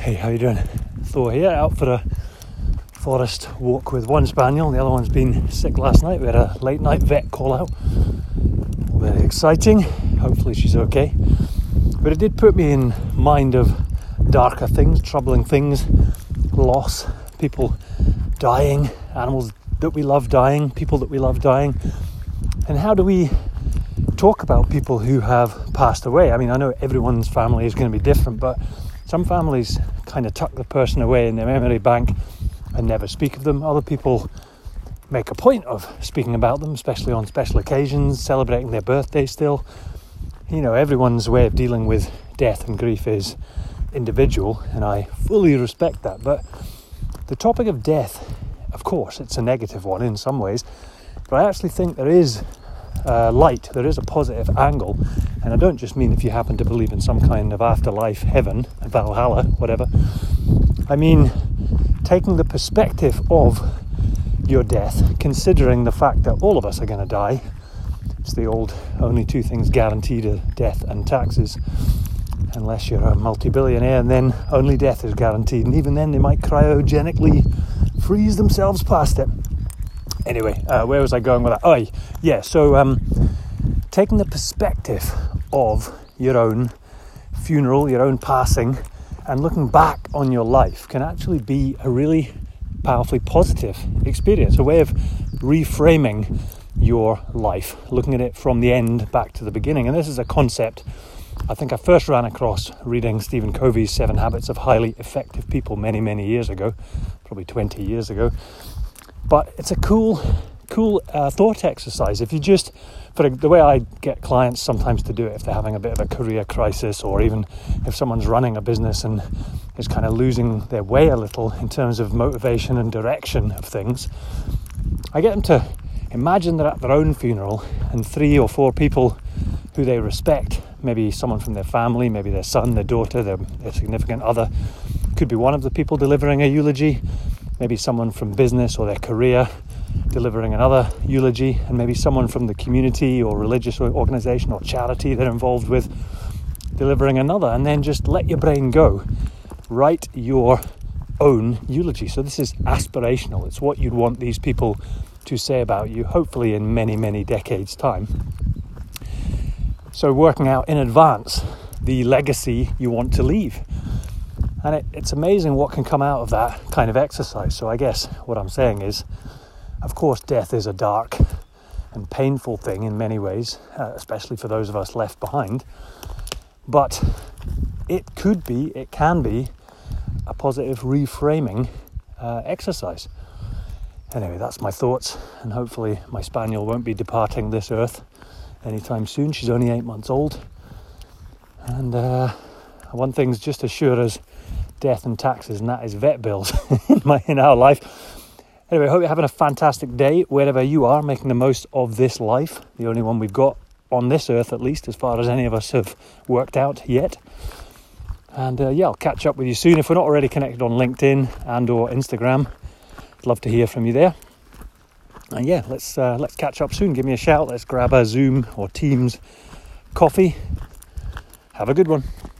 Hey, how you doing? Thor here, out for a forest walk with one spaniel. The other one's been sick last night. We had a late night vet call out. Very exciting. Hopefully she's okay. But it did put me in mind of darker things, troubling things, loss, people dying, animals that we love dying, people that we love dying. And how do we talk about people who have passed away? I mean, I know everyone's family is going to be different, but some families kind of tuck the person away in their memory bank and never speak of them. Other people make a point of speaking about them, especially on special occasions, celebrating their birthday still. You know, everyone's way of dealing with death and grief is individual, and I fully respect that. But the topic of death, of course, it's a negative one in some ways, but I actually think there is light, there is a positive angle. And I don't just mean if you happen to believe in some kind of afterlife, heaven, Valhalla, whatever. I mean taking the perspective of your death, considering the fact that all of us are going to die. It's the old, only two things guaranteed are death and taxes, unless you're a multi-billionaire, and then only death is guaranteed. And even then they might cryogenically freeze themselves past it. Anyway, where was I going with that? Oh, yeah, so taking the perspective of your own funeral, your own passing, and looking back on your life can actually be a really powerfully positive experience, a way of reframing your life, looking at it from the end back to the beginning. And this is a concept I think I first ran across reading Stephen Covey's 7 Habits of Highly Effective People many years ago, probably 20 years ago. But it's a cool thought exercise. If you just, for the way I get clients sometimes to do it, if they're having a bit of a career crisis, or even if someone's running a business and is kind of losing their way a little in terms of motivation and direction of things, I get them to imagine they're at their own funeral and 3 or 4 people who they respect, maybe someone from their family, maybe their son, their daughter, their significant other, could be one of the people delivering a eulogy, maybe someone from business or their career delivering another eulogy, and maybe someone from the community or religious organization or charity they're involved with delivering another. And then just let your brain go. Write your own eulogy. So this is aspirational. It's what you'd want these people to say about you, hopefully in many decades' time. So working out in advance the legacy you want to leave. And it's amazing what can come out of that kind of exercise. So I guess what I'm saying is, of course, death is a dark and painful thing in many ways, especially for those of us left behind. But it can be a positive reframing exercise. Anyway, that's my thoughts, and hopefully my spaniel won't be departing this earth anytime soon. She's only 8 months old. And one thing's just as sure as death and taxes, and that is vet bills in our life. Anyway, I hope you're having a fantastic day wherever you are, making the most of this life, the only one we've got on this earth, at least, as far as any of us have worked out yet. And I'll catch up with you soon. If we're not already connected on LinkedIn and or Instagram, I'd love to hear from you there. And let's catch up soon. Give me a shout. Let's grab a Zoom or Teams coffee. Have a good one.